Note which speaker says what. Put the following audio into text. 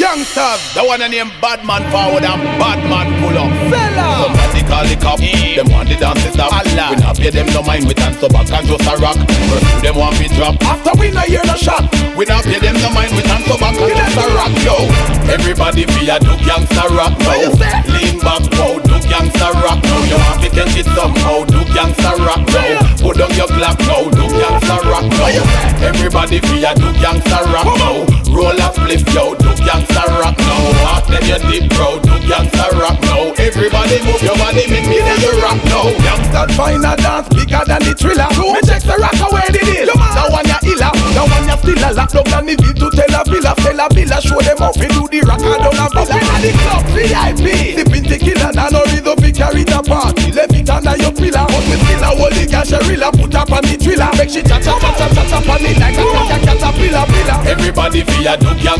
Speaker 1: Youngsters, the one named Badman forward and Badman pull up. Fella, somebody call the cop. Them want the dance stop. Allah, we not pay them no mind. We dance so back and just a rock. First them want me drop. After we not hear the shot, we not pay them no mind. We dance so back and just a rock. Yo, everybody feel do gangsta rock. No, lean back, wow, do gangsta rock. No, you want to catch it somehow. Do gangsta rock. No, put on your Glock. No, do gangsta rock. No, everybody feel do gangsta rock. No, roll a flip, yo, do gangsta rock. No, walk then you dip, bro, do gangsta rock. No, everybody move your body, make me then you rock. No, gangsta find a dance bigger than the Thriller. Me check the rock away the deal. Now one ya illa, now one ya still a lock down and the deal to tell a villa, show them how we do the rock and down a villa. Up in the club, VIP, the pinty killer, now no rhythm we carry the party. Let it under your pillar, but we still a holy gasherilla, put up on the Thriller. Make she cha cha cha cha cha cha on it like a caterpillar. Everybody feel do